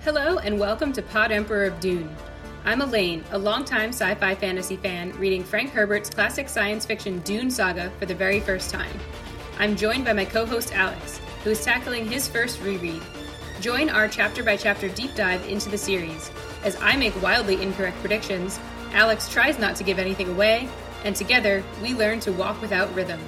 Hello and welcome to Pod Emperor of Dune. I'm Elaine, a longtime sci-fi fantasy fan reading Frank Herbert's classic science fiction Dune saga for the very first time. I'm joined by my co-host Alex, who is tackling his first reread. Join our chapter-by-chapter deep dive into the series. As I make wildly incorrect predictions, Alex tries not to give anything away, and together we learn to walk without rhythm.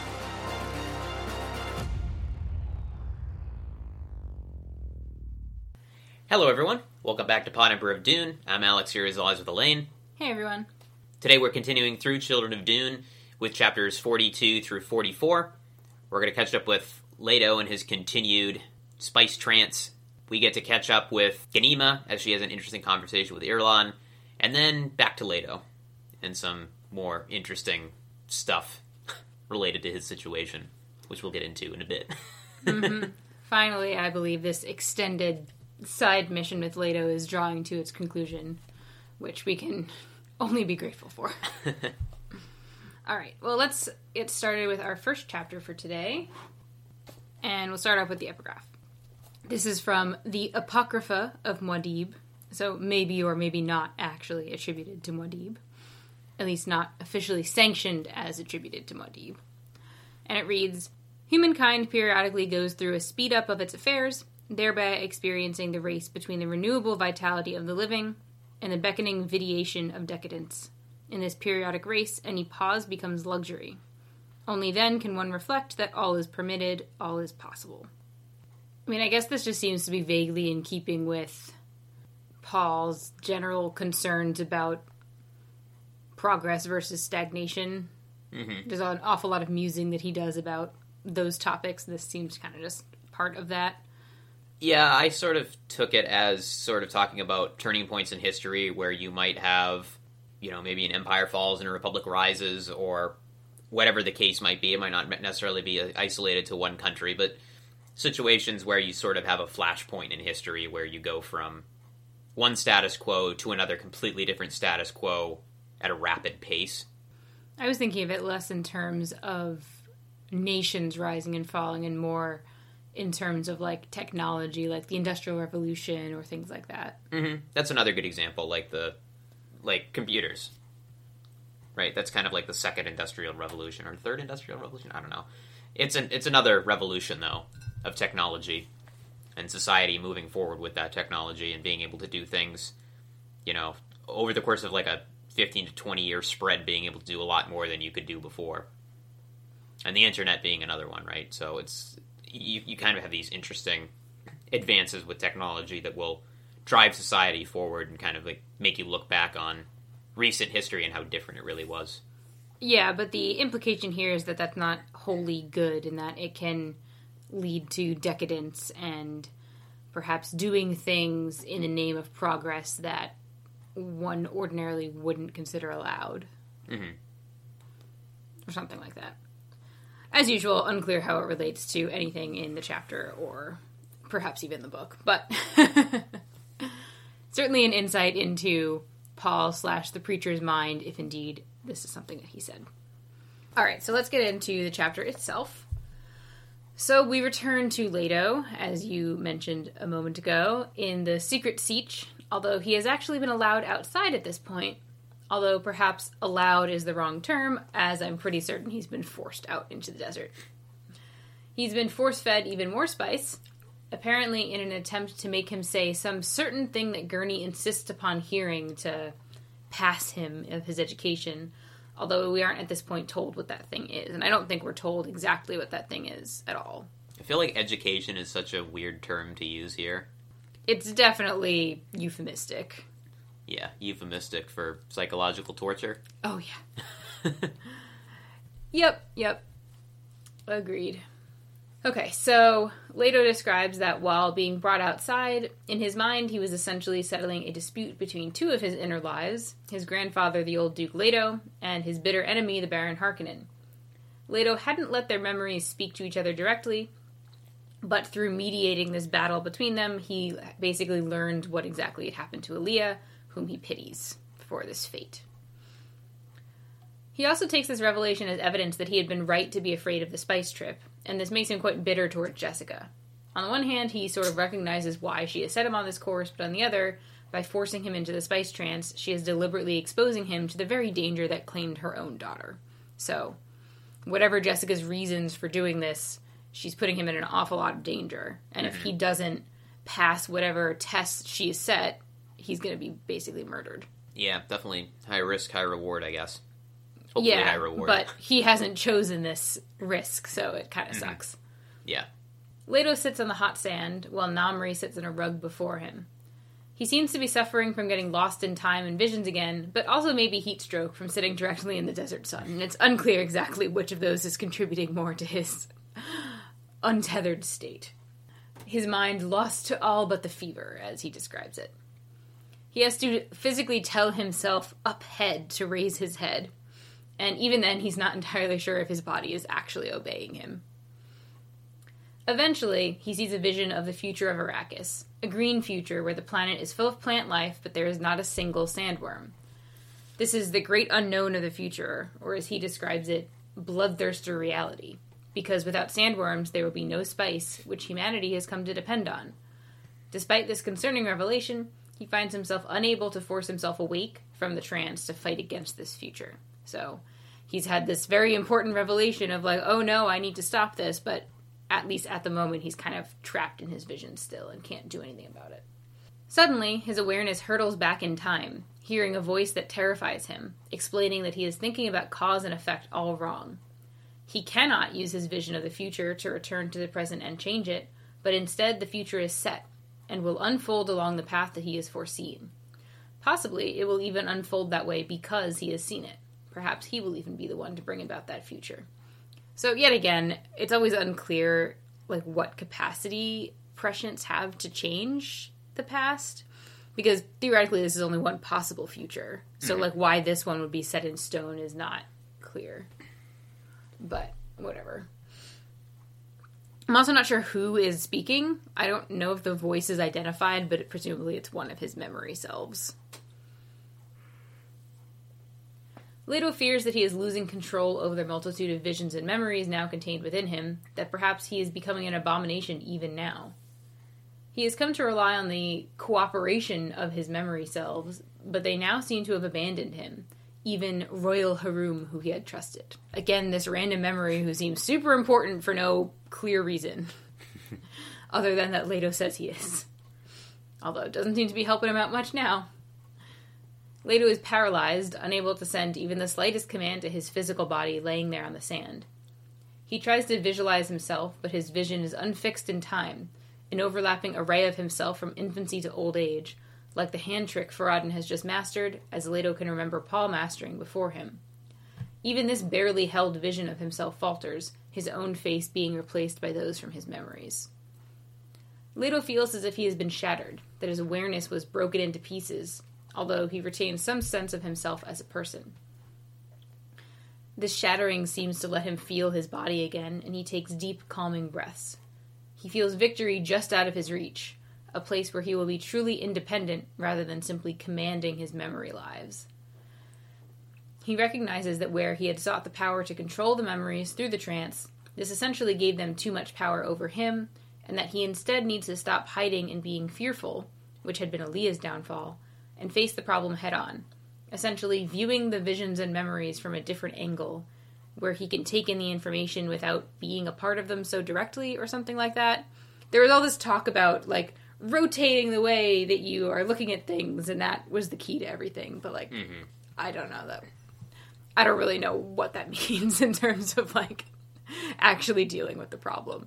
Hello everyone, welcome back to Pod Emperor of Dune. I'm Alex here as always with Elaine. Hey everyone. Today we're continuing through Children of Dune with chapters 42 through 44. We're going to catch up with Leto and his continued spice trance. We get to catch up with Ganima as she has an interesting conversation with Irulan, and then back to Leto and some more interesting stuff related to his situation, which we'll get into in a bit. Finally, I believe this extended side mission with Leto is drawing to its conclusion, which we can only be grateful for. Alright, well, let's get started with our first chapter for today, and we'll start off with the epigraph. This is from the Apocrypha of Muad'Dib, so maybe or maybe not actually attributed to Muad'Dib, at least not officially sanctioned as attributed to Muad'Dib. And it reads, "Humankind periodically goes through a speed-up of its affairs, thereby experiencing the race between the renewable vitality of the living and the beckoning vitiation of decadence. In this periodic race, any pause becomes luxury. Only then can one reflect that all is permitted, all is possible." I mean, I guess this just seems to be vaguely in keeping with Paul's general concerns about progress versus stagnation. Mm-hmm. There's an awful lot of musing that he does about those topics. This seems kind of just part of that. Yeah, I sort of took it as sort of talking about turning points in history where you might have, maybe an empire falls and a republic rises, or whatever the case might be. It might not necessarily be isolated to one country, but situations where you sort of have a flashpoint in history where you go from one status quo to another completely different status quo at a rapid pace. I was thinking of it less in terms of nations rising and falling and more in terms of, technology, like the Industrial Revolution or things like that. Mm-hmm. That's another good example, like computers. Right? That's kind of like the second Industrial Revolution, or third Industrial Revolution? I don't know. It's another revolution, though, of technology and society moving forward with that technology and being able to do things, over the course of, a 15 to 20-year spread, being able to do a lot more than you could do before. And the internet being another one, right? So it's... You kind of have these interesting advances with technology that will drive society forward and kind of make you look back on recent history and how different it really was. Yeah, but the implication here is that that's not wholly good and that it can lead to decadence and perhaps doing things in the name of progress that one ordinarily wouldn't consider allowed. Mm-hmm. Or something like that. As usual, unclear how it relates to anything in the chapter or perhaps even the book, but certainly an insight into Paul / the preacher's mind, if indeed this is something that he said. All right, so let's get into the chapter itself. So we return to Leto, as you mentioned a moment ago, in the secret sietch, although he has actually been allowed outside at this point. Although perhaps allowed is the wrong term, as I'm pretty certain he's been forced out into the desert. He's been force-fed even more spice, apparently in an attempt to make him say some certain thing that Gurney insists upon hearing to pass him of his education, although we aren't at this point told what that thing is, and I don't think we're told exactly what that thing is at all. I feel like education is such a weird term to use here. It's definitely euphemistic. Yeah, euphemistic for psychological torture. Oh, yeah. Yep. Agreed. Okay, so Leto describes that while being brought outside, in his mind he was essentially settling a dispute between two of his inner lives, his grandfather, the old Duke Leto, and his bitter enemy, the Baron Harkonnen. Leto hadn't let their memories speak to each other directly, but through mediating this battle between them, he basically learned what exactly had happened to Alia, whom he pities for this fate. He also takes this revelation as evidence that he had been right to be afraid of the spice trip, and this makes him quite bitter toward Jessica. On the one hand, he sort of recognizes why she has set him on this course, but on the other, by forcing him into the spice trance, she is deliberately exposing him to the very danger that claimed her own daughter. So, whatever Jessica's reasons for doing this, she's putting him in an awful lot of danger. And if he doesn't pass whatever test she has set, he's going to be basically murdered. Yeah, definitely high risk, high reward, I guess. Hopefully high reward. But he hasn't chosen this risk, so it kind of sucks. Yeah. Leto sits on the hot sand, while Namri sits on a rug before him. He seems to be suffering from getting lost in time and visions again, but also maybe heat stroke from sitting directly in the desert sun, and it's unclear exactly which of those is contributing more to his untethered state. His mind lost to all but the fever, as he describes it. He has to physically tell himself up head to raise his head, and even then he's not entirely sure if his body is actually obeying him. Eventually, he sees a vision of the future of Arrakis, a green future where the planet is full of plant life, but there is not a single sandworm. This is the great unknown of the future, or as he describes it, bloodthirster reality, because without sandworms there will be no spice, which humanity has come to depend on. Despite this concerning revelation, he finds himself unable to force himself awake from the trance to fight against this future. So, he's had this very important revelation of like, oh no, I need to stop this, but at least at the moment, he's kind of trapped in his vision still and can't do anything about it. Suddenly, his awareness hurtles back in time, hearing a voice that terrifies him, explaining that he is thinking about cause and effect all wrong. He cannot use his vision of the future to return to the present and change it, but instead the future is set, and will unfold along the path that he has foreseen. Possibly, it will even unfold that way because he has seen it. Perhaps he will even be the one to bring about that future. So, yet again, it's always unclear, like, what capacity prescients have to change the past. Because, theoretically, this is only one possible future. So, like, why this one would be set in stone is not clear. But, whatever. I'm also not sure who is speaking. I don't know if the voice is identified, but presumably it's one of his memory selves. Leto fears that he is losing control over the multitude of visions and memories now contained within him, that perhaps he is becoming an abomination even now. He has come to rely on the cooperation of his memory selves, but they now seem to have abandoned him, even Royal Harum, who he had trusted. Again, this random memory who seems super important for no clear reason, other than that Leto says he is. Although it doesn't seem to be helping him out much now. Leto is paralyzed, unable to send even the slightest command to his physical body laying there on the sand. He tries to visualize himself, but his vision is unfixed in time, an overlapping array of himself from infancy to old age, like the hand trick Farad'n has just mastered, as Leto can remember Paul mastering before him. Even this barely held vision of himself falters, his own face being replaced by those from his memories. Leto feels as if he has been shattered, that his awareness was broken into pieces, although he retains some sense of himself as a person. This shattering seems to let him feel his body again, and he takes deep, calming breaths. He feels victory just out of his reach, a place where he will be truly independent rather than simply commanding his memory lives. He recognizes that where he had sought the power to control the memories through the trance, this essentially gave them too much power over him, and that he instead needs to stop hiding and being fearful, which had been Aaliyah's downfall, and face the problem head-on, essentially viewing the visions and memories from a different angle, where he can take in the information without being a part of them so directly or something like that. There was all this talk about, like, rotating the way that you are looking at things, and that was the key to everything, but, like, I don't know, though. I don't really know what that means in terms of, like, actually dealing with the problem.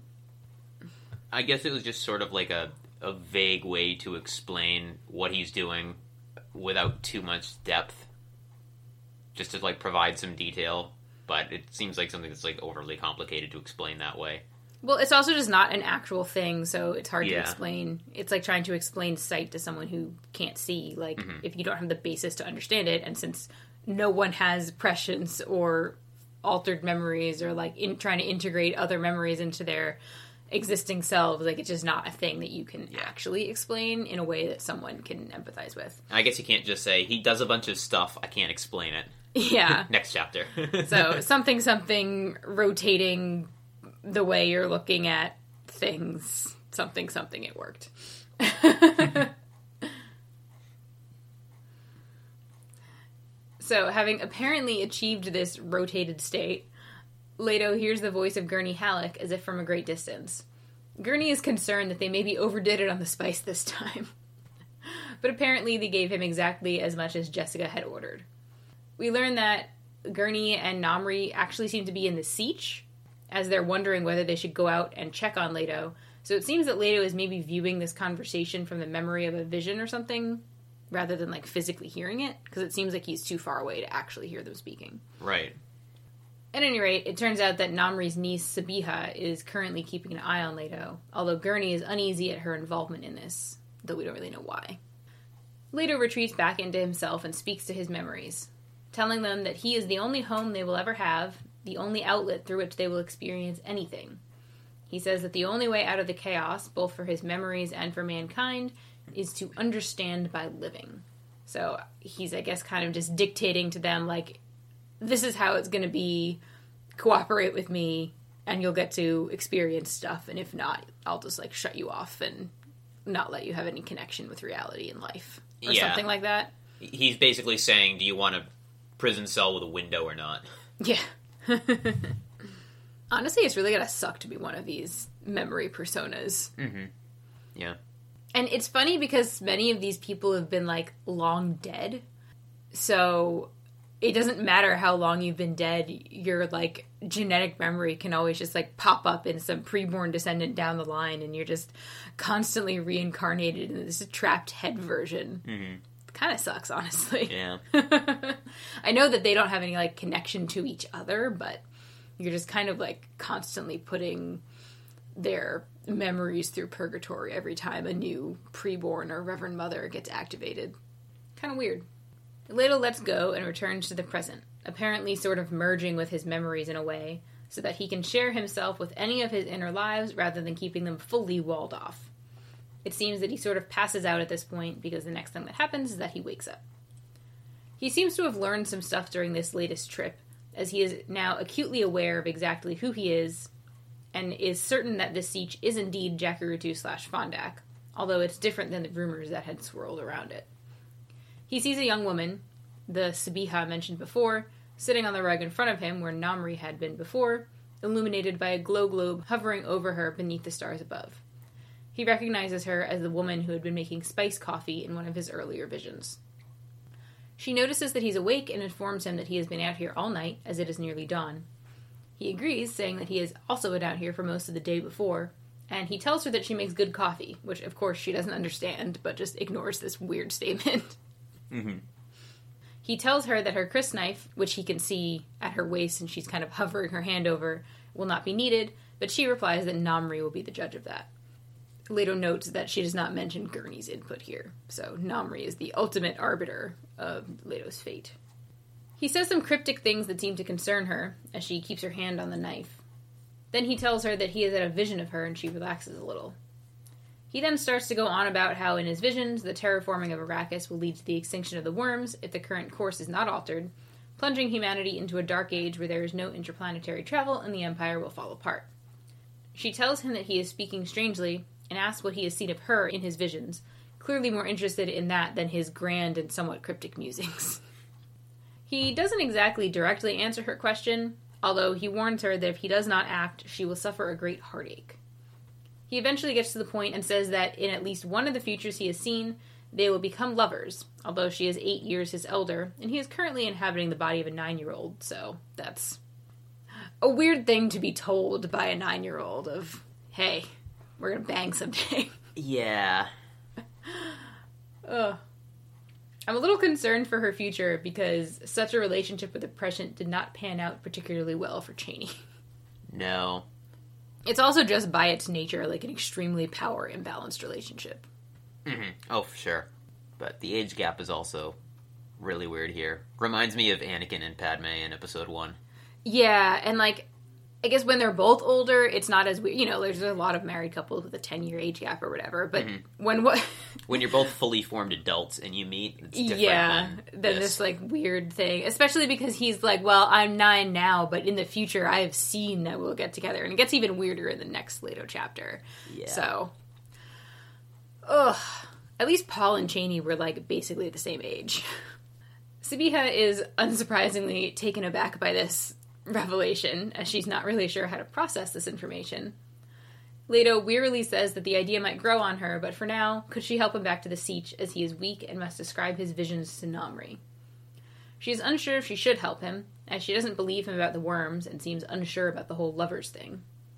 I guess it was just sort of like a vague way to explain what he's doing without too much depth, just to like provide some detail, but it seems like something that's like overly complicated to explain that way. Well, it's also just not an actual thing, so it's hard to explain. It's like trying to explain sight to someone who can't see. Like, if you don't have the basis to understand it, and since no one has prescience or altered memories or like trying to integrate other memories into their existing selves, like, it's just not a thing that you can actually explain in a way that someone can empathize with. I guess you can't just say, he does a bunch of stuff, I can't explain it. Yeah. Next chapter. So, something rotating the way you're looking at things something, it worked. So, having apparently achieved this rotated state, Leto hears the voice of Gurney Halleck as if from a great distance. Gurney is concerned that they maybe overdid it on the spice this time. But apparently they gave him exactly as much as Jessica had ordered. We learn that Gurney and Namri actually seem to be in the Sietch, as they're wondering whether they should go out and check on Leto. So it seems that Leto is maybe viewing this conversation from the memory of a vision or something, rather than, like, physically hearing it, because it seems like he's too far away to actually hear them speaking. Right. At any rate, it turns out that Namri's niece, Sabiha, is currently keeping an eye on Leto, although Gurney is uneasy at her involvement in this, though we don't really know why. Leto retreats back into himself and speaks to his memories, telling them that he is the only home they will ever have, the only outlet through which they will experience anything. He says that the only way out of the chaos, both for his memories and for mankind, is to understand by living. So he's, I guess, kind of just dictating to them, like, this is how it's going to be, cooperate with me, and you'll get to experience stuff, and if not, I'll just, like, shut you off and not let you have any connection with reality in life. Or something like that. He's basically saying, do you want a prison cell with a window or not? Yeah. Honestly, it's really gonna suck to be one of these memory personas. Mm-hmm. Yeah. And it's funny because many of these people have been, like, long dead. So it doesn't matter how long you've been dead, your, like, genetic memory can always just, like, pop up in some preborn descendant down the line, and you're just constantly reincarnated in this trapped head version. Mm-hmm. Kind of sucks, honestly. Yeah. I know that they don't have any, like, connection to each other, but you're just kind of, like, constantly putting their memories through purgatory every time a new preborn or Reverend Mother gets activated. Kind of weird. Leto lets go and returns to the present, apparently sort of merging with his memories in a way, so that he can share himself with any of his inner lives rather than keeping them fully walled off. It seems that he sort of passes out at this point because the next thing that happens is that he wakes up. He seems to have learned some stuff during this latest trip, as he is now acutely aware of exactly who he is, and is certain that this Sietch is indeed Jacurutu/Fondak, although it's different than the rumors that had swirled around it. He sees a young woman, the Sabiha mentioned before, sitting on the rug in front of him where Namri had been before, illuminated by a glow globe hovering over her beneath the stars above. He recognizes her as the woman who had been making spice coffee in one of his earlier visions. She notices that he's awake and informs him that he has been out here all night, as it is nearly dawn. He agrees, saying that he has also been out here for most of the day before, and he tells her that she makes good coffee, which of course she doesn't understand, but just ignores this weird statement. Mm-hmm. He tells her that her crysknife, which he can see at her waist and she's kind of hovering her hand over, will not be needed, but she replies that Namri will be the judge of that. Leto notes that she does not mention Gurney's input here, so Namri is the ultimate arbiter of Leto's fate. He says some cryptic things that seem to concern her, as she keeps her hand on the knife. Then he tells her that he has had a vision of her, and she relaxes a little. He then starts to go on about how, in his visions, the terraforming of Arrakis will lead to the extinction of the worms if the current course is not altered, plunging humanity into a dark age where there is no interplanetary travel and the Empire will fall apart. She tells him that he is speaking strangely, and asks what he has seen of her in his visions, clearly more interested in that than his grand and somewhat cryptic musings. He doesn't exactly directly answer her question, although he warns her that if he does not act, she will suffer a great heartache. He eventually gets to the point and says that in at least one of the futures he has seen, they will become lovers, although she is 8 years his elder, and he is currently inhabiting the body of a 9-year-old, so that's a weird thing to be told by a 9-year-old of, hey, we're gonna bang someday. Yeah. Ugh. I'm a little concerned for her future because such a relationship with the Prescient did not pan out particularly well for Chani. No. It's also just by its nature like an extremely power imbalanced relationship. Mm-hmm. Oh, for sure. But the age gap is also really weird here. Reminds me of Anakin and Padme in Episode 1. Yeah, and like, I guess when they're both older, it's not as weird. You know, there's a lot of married couples with a 10-year age gap or whatever. But when you're both fully formed adults and you meet, it's different. Yeah, than this like weird thing. Especially because he's like, well, I'm 9 now, but in the future I have seen that we'll get together. And it gets even weirder in the next Leto chapter. Yeah. So Ugh. At least Paul and Chani were, like, basically the same age. Sabiha is unsurprisingly taken aback by this revelation, as she's not really sure how to process this information. Leto wearily says that the idea might grow on her, but for now, could she help him back to the Sietch, as he is weak and must describe his visions to Namri. She is unsure if she should help him, as she doesn't believe him about the worms and seems unsure about the whole lovers thing.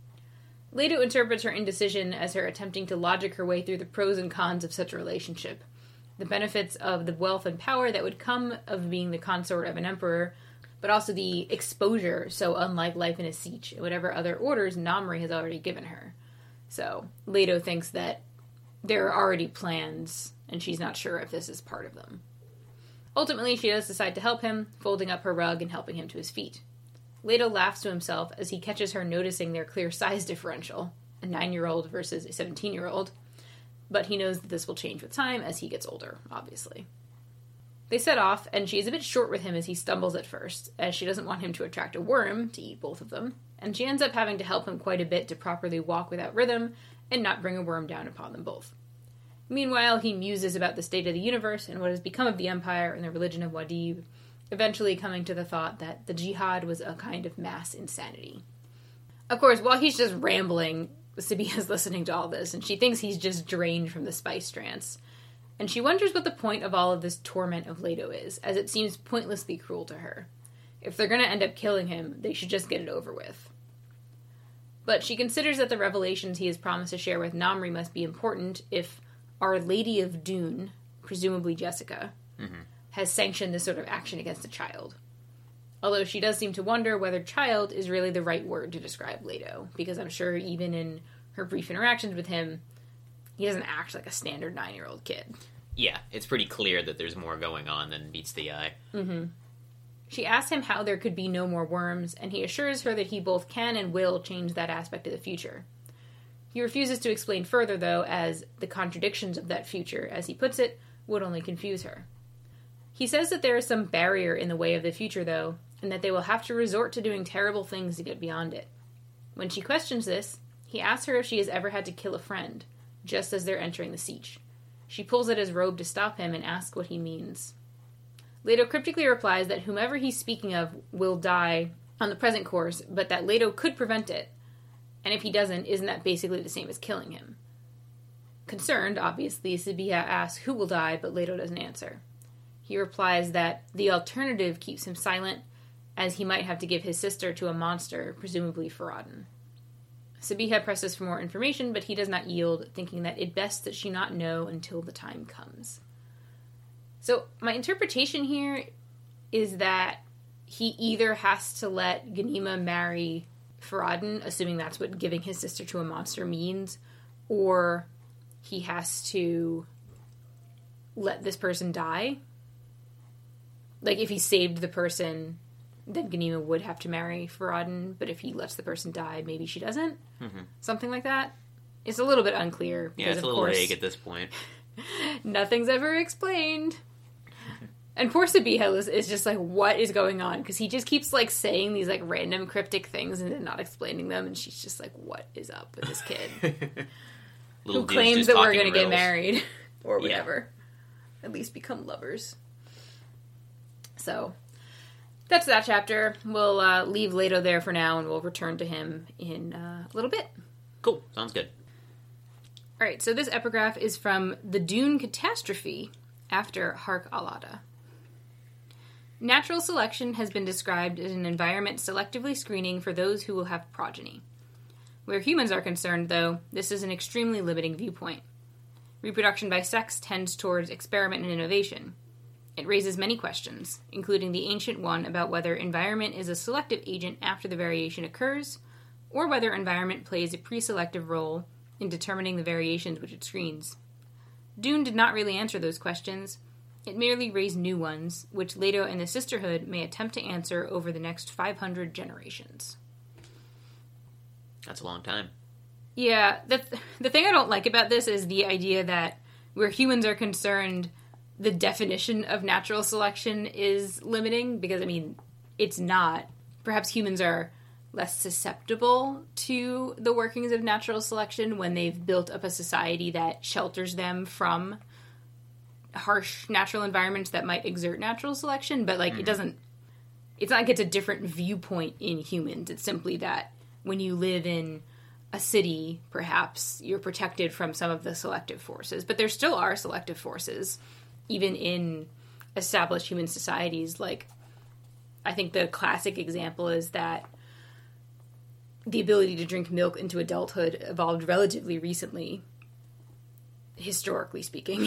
Leto interprets her indecision as her attempting to logic her way through the pros and cons of such a relationship, the benefits of the wealth and power that would come of being the consort of an emperor, but also the exposure so unlike life in a Sietch and whatever other orders Namri has already given her. So, Leto thinks that there are already plans, and she's not sure if this is part of them. Ultimately, she does decide to help him, folding up her rug and helping him to his feet. Leto laughs to himself as he catches her noticing their clear size differential, a 9-year-old versus a 17-year-old, but he knows that this will change with time as he gets older, obviously. They set off, and she is a bit short with him as he stumbles at first, as she doesn't want him to attract a worm to eat both of them, and she ends up having to help him quite a bit to properly walk without rhythm and not bring a worm down upon them both. Meanwhile, he muses about the state of the universe and what has become of the Empire and the religion of Wadib, eventually coming to the thought that the jihad was a kind of mass insanity. Of course, while he's just rambling, Sabiha's listening to all this, and she thinks he's just drained from the spice trance. And she wonders what the point of all of this torment of Leto is, as it seems pointlessly cruel to her. If they're going to end up killing him, they should just get it over with. But she considers that the revelations he has promised to share with Namri must be important if Our Lady of Dune, presumably Jessica, has sanctioned this sort of action against a child. Although she does seem to wonder whether child is really the right word to describe Leto, because I'm sure even in her brief interactions with him, he doesn't act like a standard 9-year-old kid. Yeah, it's pretty clear that there's more going on than meets the eye. She asks him how there could be no more worms, and he assures her that he both can and will change that aspect of the future. He refuses to explain further, though, as the contradictions of that future, as he puts it, would only confuse her. He says that there is some barrier in the way of the future, though, and that they will have to resort to doing terrible things to get beyond it. When she questions this, he asks her if she has ever had to kill a friend, just as they're entering the Sietch. She pulls at his robe to stop him and asks what he means. Leto cryptically replies that whomever he's speaking of will die on the present course, but that Leto could prevent it, and if he doesn't, isn't that basically the same as killing him? Concerned, obviously, Sabiha asks who will die, but Leto doesn't answer. He replies that the alternative keeps him silent, as he might have to give his sister to a monster, presumably Farad'n. Sabiha presses for more information, but he does not yield, thinking that it best that she not know until the time comes. So, my interpretation here is that he either has to let Ghanima marry Farad'n, assuming that's what giving his sister to a monster means, or he has to let this person die. Like, if he saved the person, then Ghanima would have to marry Farad'n, but if he lets the person die, maybe she doesn't. Something like that. It's a little bit unclear. Yeah, it's a little vague at this point. Nothing's ever explained. And poor Sabiha is just like, what is going on? Because he just keeps, like, saying these, like, random cryptic things and then not explaining them, and she's just like, what is up with this kid? Who claims that we're going to get married. Or whatever. Yeah. At least become lovers. So, that's that chapter. We'll leave Leto there for now, and we'll return to him in a little bit. Cool. Sounds good. Alright, so this epigraph is from The Dune Catastrophe after Hark Alada. Natural selection has been described as an environment selectively screening for those who will have progeny. Where humans are concerned, though, this is an extremely limiting viewpoint. Reproduction by sex tends towards experiment and innovation. It raises many questions, including the ancient one about whether environment is a selective agent after the variation occurs, or whether environment plays a pre-selective role in determining the variations which it screens. Dune did not really answer those questions. It merely raised new ones, which Leto and the Sisterhood may attempt to answer over the next 500 generations. That's a long time. Yeah, the thing I don't like about this is the idea that where humans are concerned, the definition of natural selection is limiting, because, I mean, it's not. Perhaps humans are less susceptible to the workings of natural selection when they've built up a society that shelters them from harsh natural environments that might exert natural selection. But, like, it's not like it's a different viewpoint in humans. It's simply that when you live in a city, perhaps, you're protected from some of the selective forces. But there still are selective forces, even in established human societies. Like, I think the classic example is that the ability to drink milk into adulthood evolved relatively recently, historically speaking,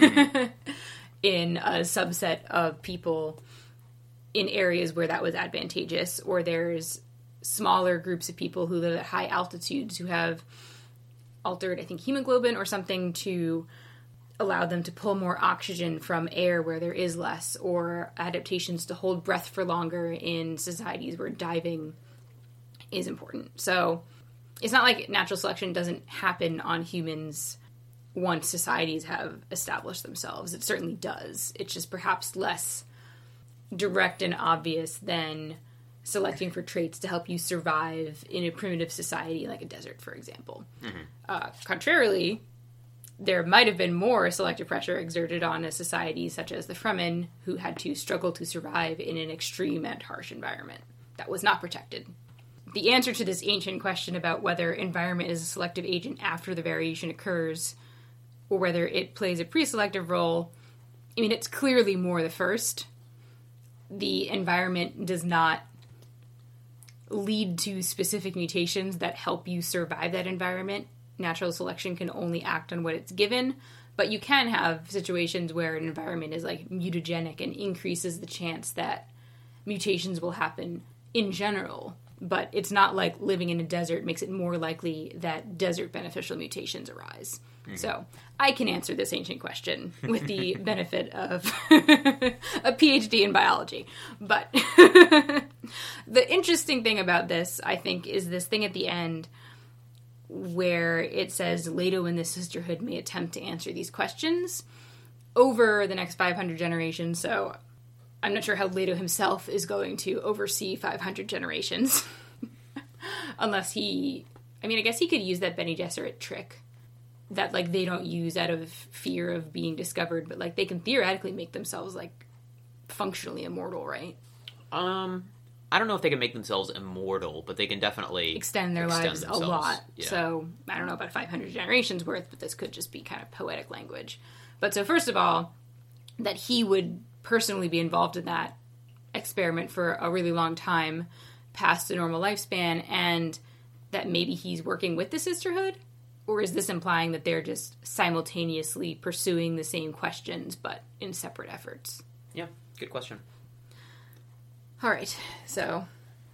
in a subset of people in areas where that was advantageous, or there's smaller groups of people who live at high altitudes who have altered, I think, hemoglobin or something to allow them to pull more oxygen from air where there is less, or adaptations to hold breath for longer in societies where diving is important. So it's not like natural selection doesn't happen on humans once societies have established themselves. It certainly does. It's just perhaps less direct and obvious than selecting for traits to help you survive in a primitive society like a desert, for example. Contrarily, there might have been more selective pressure exerted on a society such as the Fremen, who had to struggle to survive in an extreme and harsh environment that was not protected. The answer to this ancient question about whether environment is a selective agent after the variation occurs, or whether it plays a pre-selective role, I mean, it's clearly more the first. The environment does not lead to specific mutations that help you survive that environment. Natural selection can only act on what it's given, but you can have situations where an environment is like mutagenic and increases the chance that mutations will happen in general. But it's not like living in a desert makes it more likely that desert beneficial mutations arise. So I can answer this ancient question with the benefit of a PhD in biology. But the interesting thing about this, I think, is this thing at the end where it says Leto and the Sisterhood may attempt to answer these questions over the next 500 generations. So I'm not sure how Leto himself is going to oversee 500 generations. Unless I guess he could use that Bene Gesserit trick that, like, they don't use out of fear of being discovered, but, like, they can theoretically make themselves, like, functionally immortal, right? I don't know if they can make themselves immortal, but they can definitely extend their lives themselves. A lot. Yeah. So, I don't know about 500 generations worth, but this could just be kind of poetic language. But so, first of all, that he would personally be involved in that experiment for a really long time past the normal lifespan, and that maybe he's working with the Sisterhood? Or is this implying that they're just simultaneously pursuing the same questions, but in separate efforts? Yeah, good question. All right, so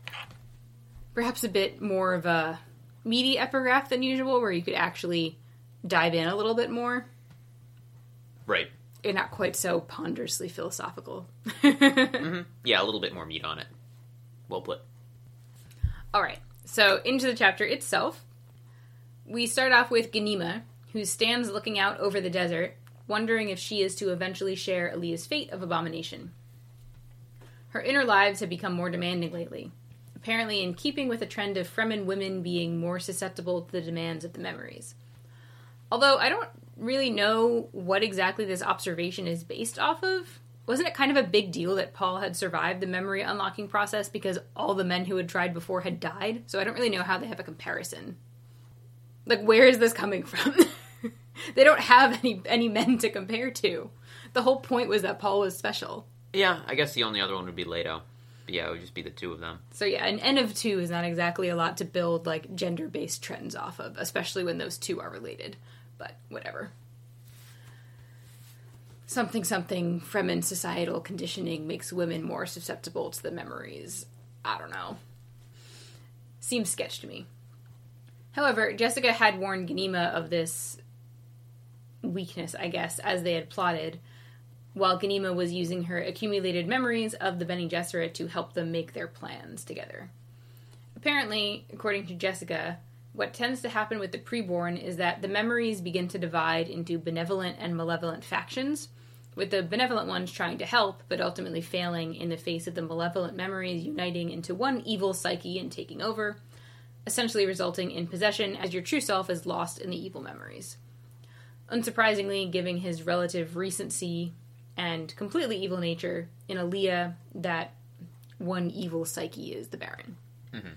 perhaps a bit more of a meaty epigraph than usual, where you could actually dive in a little bit more. Right. And not quite so ponderously philosophical. Yeah, a little bit more meat on it. Well put. All right, so into the chapter itself. We start off with Ghanima, who stands looking out over the desert, wondering if she is to eventually share Aaliyah's fate of abomination. Her inner lives have become more demanding lately, apparently in keeping with a trend of Fremen women being more susceptible to the demands of the memories. Although I don't really know what exactly this observation is based off of. Wasn't it kind of a big deal that Paul had survived the memory unlocking process because all the men who had tried before had died? So I don't really know how they have a comparison. Like, where is this coming from? They don't have any men to compare to. The whole point was that Paul was special. Yeah, I guess the only other one would be Leto. But yeah, it would just be the two of them. So yeah, an N of 2 is not exactly a lot to build, like, gender-based trends off of, especially when those two are related. But whatever. Something Fremen societal conditioning makes women more susceptible to the memories. I don't know. Seems sketch to me. However, Jessica had warned Ghanima of this weakness, I guess, as they had plotted, while Ghanima was using her accumulated memories of the Bene Gesserit to help them make their plans together. Apparently, according to Jessica, what tends to happen with the preborn is that the memories begin to divide into benevolent and malevolent factions, with the benevolent ones trying to help, but ultimately failing in the face of the malevolent memories uniting into one evil psyche and taking over, essentially resulting in possession as your true self is lost in the evil memories. Unsurprisingly, giving his relative recency and completely evil nature in Aaliyah, that one evil psyche is the Baron. Mm-hmm.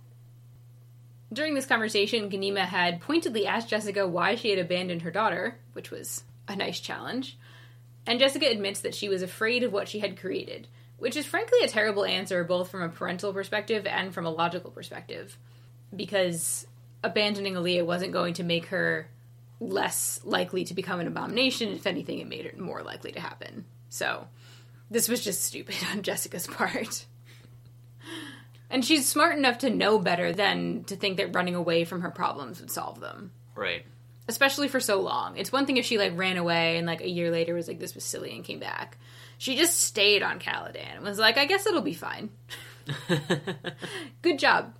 During this conversation, Ghanima had pointedly asked Jessica why she had abandoned her daughter, which was a nice challenge, and Jessica admits that she was afraid of what she had created, which is frankly a terrible answer both from a parental perspective and from a logical perspective, because abandoning Aaliyah wasn't going to make her less likely to become an abomination. If anything, it made it more likely to happen. So, this was just stupid on Jessica's part. And she's smart enough to know better than to think that running away from her problems would solve them. Right. Especially for so long. It's one thing if she, ran away and, a year later was like, this was silly and came back. She just stayed on Caladan and was like, I guess it'll be fine. Good job.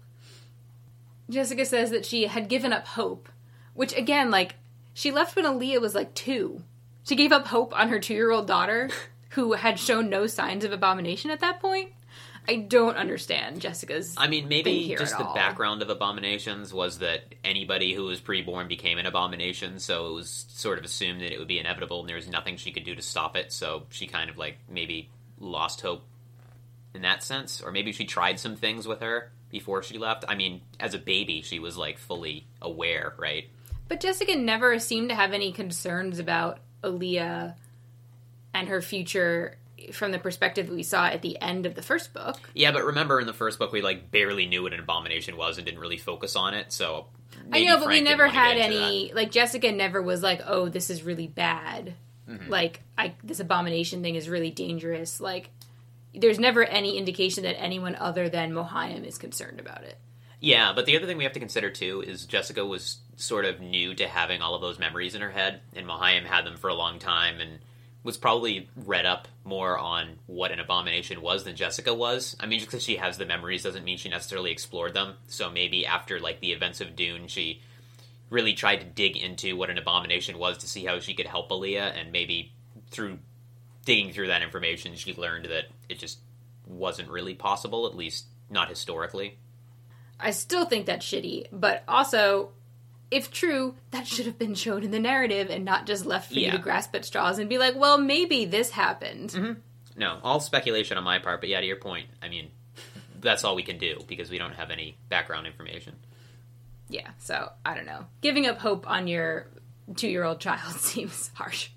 Jessica says that she had given up hope. Which, again, she left when Aaliyah was, 2. She gave up hope on her 2-year-old daughter, who had shown no signs of abomination at that point. I don't understand Jessica's maybe just the background of abominations was that anybody who was preborn became an abomination, so it was sort of assumed that it would be inevitable and there was nothing she could do to stop it, so she kind of, maybe lost hope in that sense. Or maybe she tried some things with her before she left. As a baby, she was, fully aware, right? But Jessica never seemed to have any concerns about Aaliyah and her future from the perspective that we saw at the end of the first book. Yeah, but remember in the first book we barely knew what an abomination was and didn't really focus on it, so I know, but we never had any Jessica never was oh, this is really bad. Mm-hmm. This abomination thing is really dangerous. There's never any indication that anyone other than Mohiam is concerned about it. Yeah, but the other thing we have to consider too is Jessica was sort of new to having all of those memories in her head, and Mohiam had them for a long time and was probably read up more on what an abomination was than Jessica was. Just because she has the memories doesn't mean she necessarily explored them. So maybe after, the events of Dune, she really tried to dig into what an abomination was to see how she could help Aaliyah, and maybe through digging through that information, she learned that it just wasn't really possible, at least not historically. I still think that's shitty, but also, if true, that should have been shown in the narrative and not just left for you to grasp at straws and be like, well, maybe this happened. Mm-hmm. No, all speculation on my part, but yeah, to your point, that's all we can do because we don't have any background information. Yeah, so, I don't know. Giving up hope on your 2-year-old child seems harsh.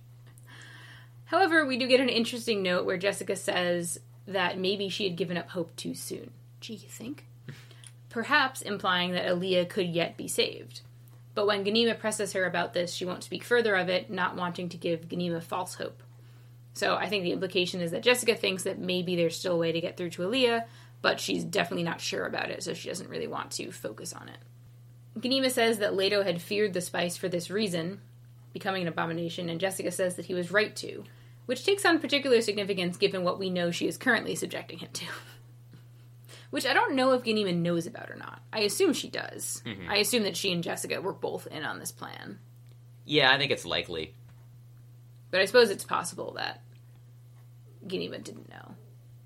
However, we do get an interesting note where Jessica says that maybe she had given up hope too soon. Gee, you think? Perhaps implying that Aaliyah could yet be saved. But when Ghanima presses her about this, she won't speak further of it, not wanting to give Ghanima false hope. So I think the implication is that Jessica thinks that maybe there's still a way to get through to Aaliyah, but she's definitely not sure about it, so she doesn't really want to focus on it. Ghanima says that Leto had feared the spice for this reason, becoming an abomination, and Jessica says that he was right to, which takes on particular significance given what we know she is currently subjecting him to. Which I don't know if Ghanima knows about or not. I assume she does. Mm-hmm. I assume that she and Jessica were both in on this plan. Yeah, I think it's likely. But I suppose it's possible that Ghanima didn't know.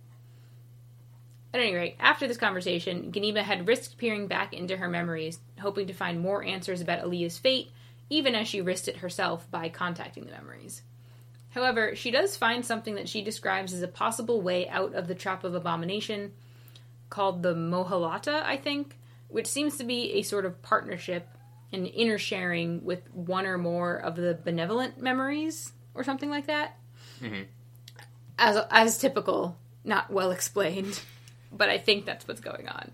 At any rate, after this conversation, Ghanima had risked peering back into her memories, hoping to find more answers about Aaliyah's fate, even as she risked it herself by contacting the memories. However, she does find something that she describes as a possible way out of the trap of abomination, called the Mohalata, I think, which seems to be a sort of partnership and inner sharing with one or more of the benevolent memories, or something like that. Mm-hmm. As typical, not well explained, but I think that's what's going on.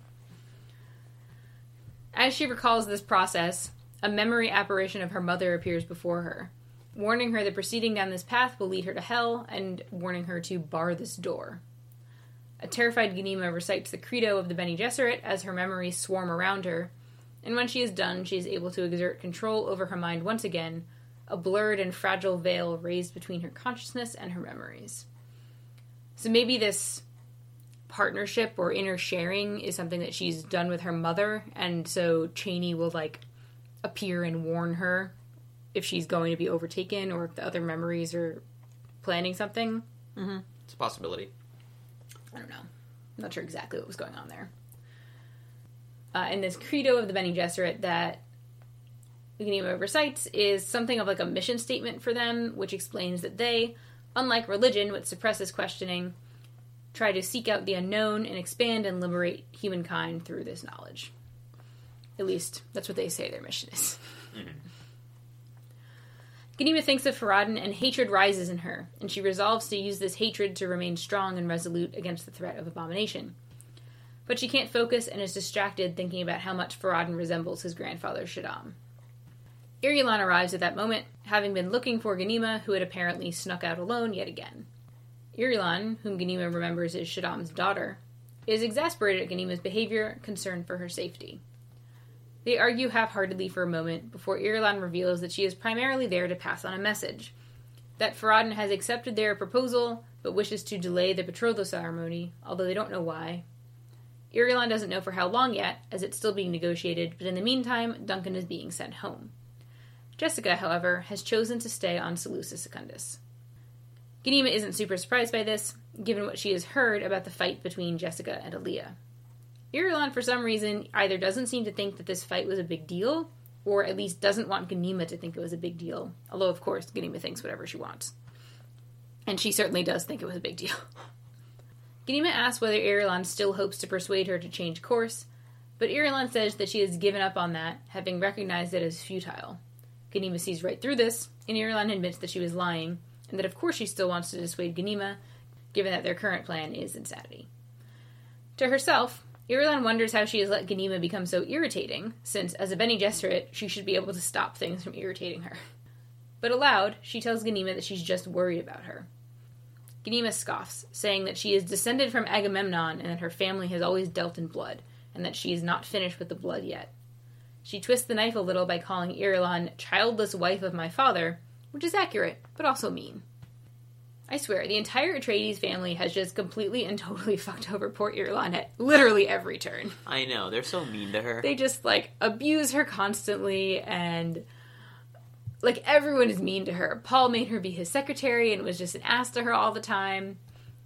As she recalls this process, a memory apparition of her mother appears before her, warning her that proceeding down this path will lead her to hell, and warning her to bar this door. A terrified Ghanima recites the credo of the Bene Gesserit as her memories swarm around her, and when she is done, she is able to exert control over her mind once again, a blurred and fragile veil raised between her consciousness and her memories. So maybe this partnership or inner sharing is something that she's done with her mother, and so Chani will, appear and warn her if she's going to be overtaken or if the other memories are planning something. Mm-hmm. It's a possibility. I don't know. I'm not sure exactly what was going on there. And this credo of the Bene Gesserit that Ghanima recites is something of like a mission statement for them, which explains that they, unlike religion, which suppresses questioning, try to seek out the unknown and expand and liberate humankind through this knowledge. At least, that's what they say their mission is. Mm-hmm. Ghanima thinks of Farad'n, and hatred rises in her, and she resolves to use this hatred to remain strong and resolute against the threat of abomination. But she can't focus and is distracted thinking about how much Farad'n resembles his grandfather Shaddam. Irulan arrives at that moment, having been looking for Ghanima, who had apparently snuck out alone yet again. Irulan, whom Ghanima remembers is Shaddam's daughter, is exasperated at Ghanima's behavior, concerned for her safety. They argue half-heartedly for a moment before Irulan reveals that she is primarily there to pass on a message, that Farad'n has accepted their proposal, but wishes to delay the betrothal ceremony, although they don't know why. Irulan doesn't know for how long yet, as it's still being negotiated, but in the meantime, Duncan is being sent home. Jessica, however, has chosen to stay on Seleucus Secundus. Ghanima isn't super surprised by this, given what she has heard about the fight between Jessica and Aaliyah. Irulan, for some reason, either doesn't seem to think that this fight was a big deal, or at least doesn't want Ghanima to think it was a big deal, although, of course, Ghanima thinks whatever she wants. And she certainly does think it was a big deal. Ghanima asks whether Irulan still hopes to persuade her to change course, but Irulan says that she has given up on that, having recognized it as futile. Ghanima sees right through this, and Irulan admits that she was lying, and that of course she still wants to dissuade Ghanima, given that their current plan is insanity. To herself, Irulan wonders how she has let Ghanima become so irritating, since, as a Bene Gesserit, she should be able to stop things from irritating her. But aloud, she tells Ghanima that she's just worried about her. Ghanima scoffs, saying that she is descended from Agamemnon and that her family has always dealt in blood, and that she is not finished with the blood yet. She twists the knife a little by calling Irulan childless wife of my father, which is accurate, but also mean. I swear, the entire Atreides family has just completely and totally fucked over poor Irulan at literally every turn. I know, they're so mean to her. They just, abuse her constantly, and, everyone is mean to her. Paul made her be his secretary and was just an ass to her all the time.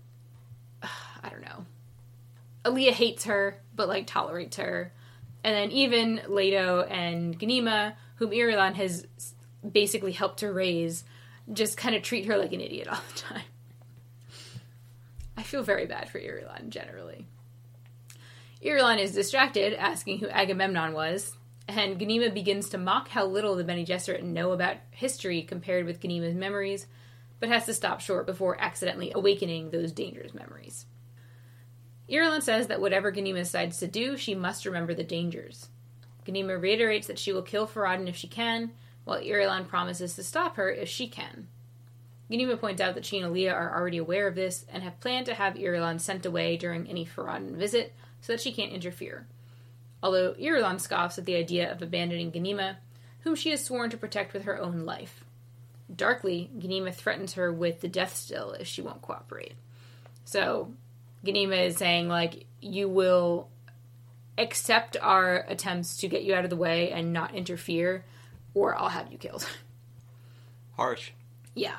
I don't know. Aaliyah hates her, but, tolerates her. And then even Leto and Ghanima, whom Irulan has basically helped to raise, just kind of treat her like an idiot all the time. I feel very bad for Irulan, generally. Irulan is distracted, asking who Agamemnon was, and Ghanima begins to mock how little the Bene Gesserit know about history compared with Ghanima's memories, but has to stop short before accidentally awakening those dangerous memories. Irulan says that whatever Ghanima decides to do, she must remember the dangers. Ghanima reiterates that she will kill Farad'n if she can, while Irulan promises to stop her if she can. Ghanima points out that she and Aaliyah are already aware of this, and have planned to have Irulan sent away during any Farad'n visit, so that she can't interfere. Although Irulan scoffs at the idea of abandoning Ghanima, whom she has sworn to protect with her own life. Darkly, Ghanima threatens her with the death still if she won't cooperate. So, Ghanima is saying, you will accept our attempts to get you out of the way and not interfere, or I'll have you killed. Harsh. Yeah.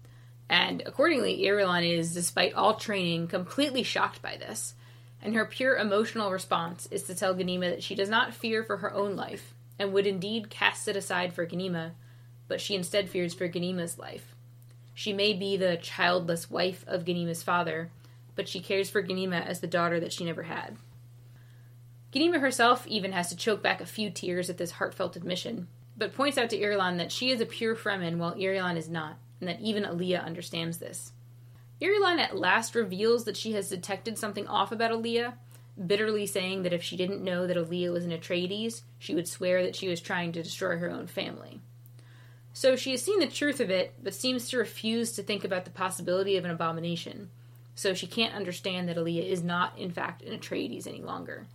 And accordingly, Irulan is, despite all training, completely shocked by this, and her pure emotional response is to tell Ghanima that she does not fear for her own life, and would indeed cast it aside for Ghanima, but she instead fears for Ghanima's life. She may be the childless wife of Ghanima's father, but she cares for Ghanima as the daughter that she never had. Ghanima herself even has to choke back a few tears at this heartfelt admission, but points out to Irulan that she is a pure Fremen while Irulan is not, and that even Aaliyah understands this. Irulan at last reveals that she has detected something off about Aaliyah, bitterly saying that if she didn't know that Aaliyah was an Atreides, she would swear that she was trying to destroy her own family. So she has seen the truth of it, but seems to refuse to think about the possibility of an abomination, so she can't understand that Aaliyah is not, in fact, an Atreides any longer.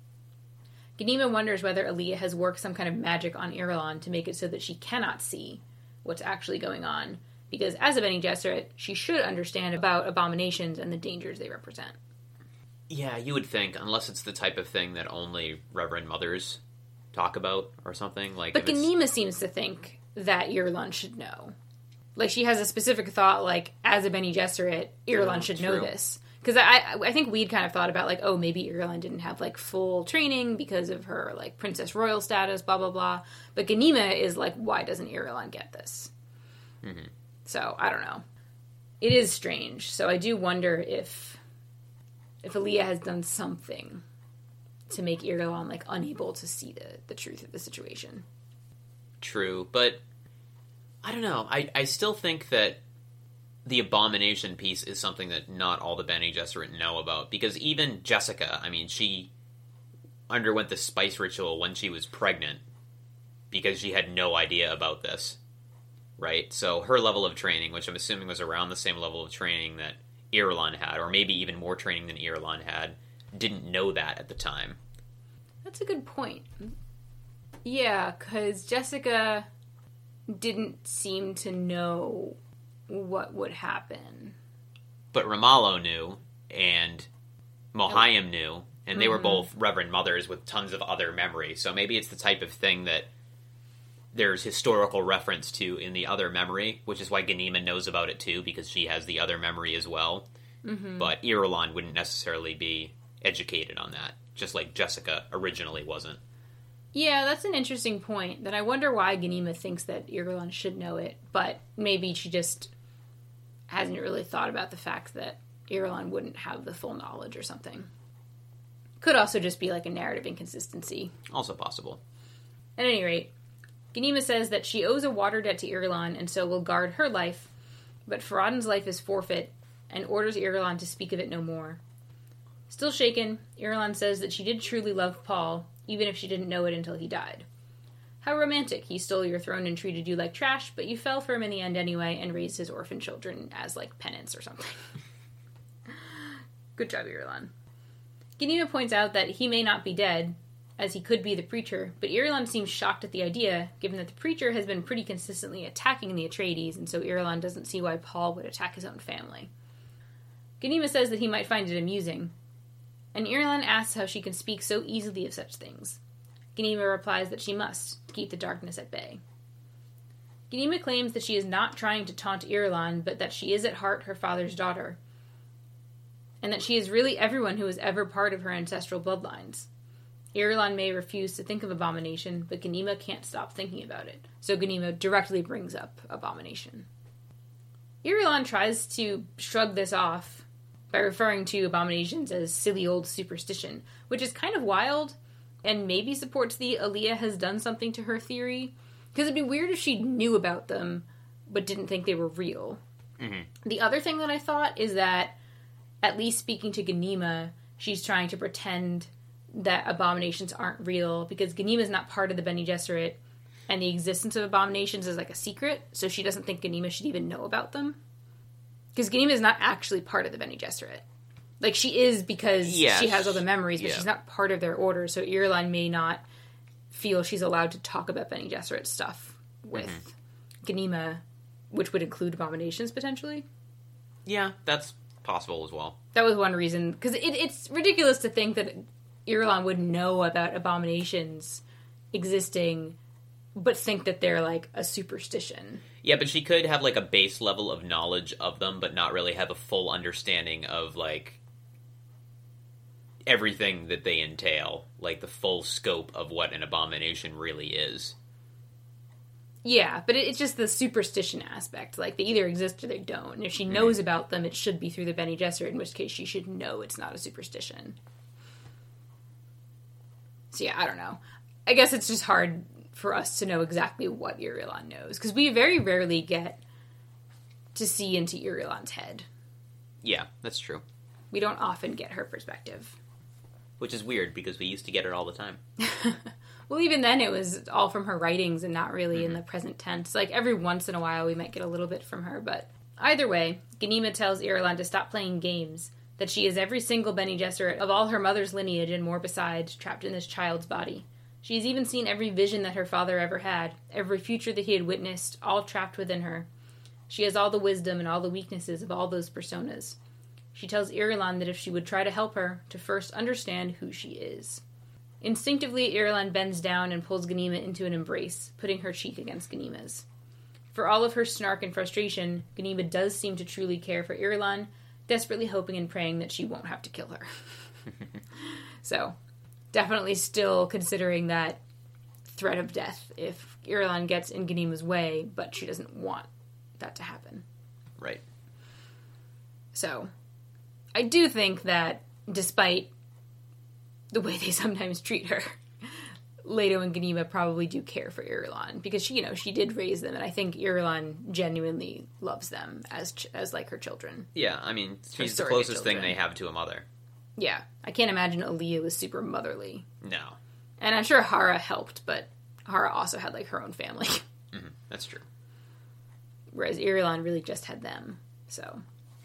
Ghanima wonders whether Aaliyah has worked some kind of magic on Irulan to make it so that she cannot see what's actually going on, because as a Bene Gesserit, she should understand about abominations and the dangers they represent. Yeah, you would think, unless it's the type of thing that only Reverend Mothers talk about or something. But Ghanima seems to think that Irulan should know. Like, she has a specific thought, like, as a Bene Gesserit, Irulan should know true. this. Because I think we'd kind of thought about, like, oh, maybe Irulan didn't have, like, full training because of her, like, Princess Royal status, blah, blah, blah. But Ganima is like, why doesn't Irulan get this? Mm-hmm. So, I don't know. It is strange. So I do wonder if Alia has done something to make Irulan, like, unable to see the truth of the situation. True, but I don't know. I still think that the abomination piece is something that not all the Bene Gesserit know about, because even Jessica, I mean, she underwent the spice ritual when she was pregnant because she had no idea about this, right? So her level of training, which I'm assuming was around the same level of training that Irulan had, or maybe even more training than Irulan had, didn't know that at the time. That's a good point. Yeah, because Jessica didn't seem to know what would happen. But Ramallo knew, and Mohiam knew, and they were both Reverend Mothers with tons of other memory. So maybe it's the type of thing that there's historical reference to in the other memory, which is why Ganima knows about it too, because she has the other memory as well. Mm-hmm. But Irulan wouldn't necessarily be educated on that, just like Jessica originally wasn't. Yeah, that's an interesting point. That I wonder why Ganima thinks that Irulan should know it, but maybe she just hasn't really thought about the fact that Irulan wouldn't have the full knowledge or something. Could also just be like a narrative inconsistency. Also possible. At any rate, Ganima says that she owes a water debt to Irulan and so will guard her life, but Farad'n's life is forfeit and orders Irulan to speak of it no more. Still shaken, Irulan says that she did truly love Paul, even if she didn't know it until he died. How romantic. He stole your throne and treated you like trash, but you fell for him in the end anyway and raised his orphan children as, like, penance or something. Good job, Irulan. Ganima points out that he may not be dead, as he could be the preacher, but Irulan seems shocked at the idea, given that the preacher has been pretty consistently attacking the Atreides, and so Irulan doesn't see why Paul would attack his own family. Ganima says that he might find it amusing, and Irulan asks how she can speak so easily of such things. Ganima replies that she must, to keep the darkness at bay. Ganima claims that she is not trying to taunt Irulan, but that she is at heart her father's daughter, and that she is really everyone who was ever part of her ancestral bloodlines. Irulan may refuse to think of Abomination, but Ganima can't stop thinking about it, so Ganima directly brings up Abomination. Irulan tries to shrug this off by referring to abominations as silly old superstition, which is kind of wild, and maybe supports the Alia has done something to her theory, because it'd be weird if she knew about them, but didn't think they were real. Mm-hmm. The other thing that I thought is that, at least speaking to Ganima, she's trying to pretend that abominations aren't real, because Ganima is not part of the Bene Gesserit, and the existence of abominations is like a secret, so she doesn't think Ganima should even know about them. Because Ganima is not actually part of the Bene Gesserit. Like, she is because she has all the memories, but she's not part of their order, so Irulan may not feel she's allowed to talk about Bene Gesserit stuff with Ganima, which would include abominations, potentially. Yeah, that's possible as well. That was one reason, because it's ridiculous to think that Irulan would know about abominations existing, but think that they're, like, a superstition. Yeah, but she could have, like, a base level of knowledge of them, but not really have a full understanding of, like, everything that they entail. Like, the full scope of what an abomination really is. Yeah, but it's just the superstition aspect. Like, they either exist or they don't. And if she knows about them, it should be through the Bene Gesserit, in which case she should know it's not a superstition. So yeah, I don't know. I guess it's just hard for us to know exactly what Irulan knows, because we very rarely get to see into Irulan's head. Yeah, that's true. We don't often get her perspective. Which is weird, because we used to get it all the time. Well, even then it was all from her writings and not really in the present tense. Like, every once in a while we might get a little bit from her, but either way, Ganima tells Irulan to stop playing games, that she is every single Bene Gesserit of all her mother's lineage and more besides, trapped in this child's body. She has even seen every vision that her father ever had, every future that he had witnessed, all trapped within her. She has all the wisdom and all the weaknesses of all those personas. She tells Irulan that if she would try to help her, to first understand who she is. Instinctively, Irulan bends down and pulls Ganima into an embrace, putting her cheek against Ganima's. For all of her snark and frustration, Ganima does seem to truly care for Irulan, desperately hoping and praying that she won't have to kill her. So, definitely still considering that threat of death if Irulan gets in Ganima's way, but she doesn't want that to happen. Right. So, I do think that despite the way they sometimes treat her, Leto and Ganima probably do care for Irulan because she did raise them, and I think Irulan genuinely loves them as like her children. Yeah, I mean, she's the closest thing they have to a mother. Yeah, I can't imagine Aaliyah was super motherly. No. And I'm sure Hara helped, but Hara also had like her own family. Mm-hmm. That's true. Whereas Irulan really just had them, so.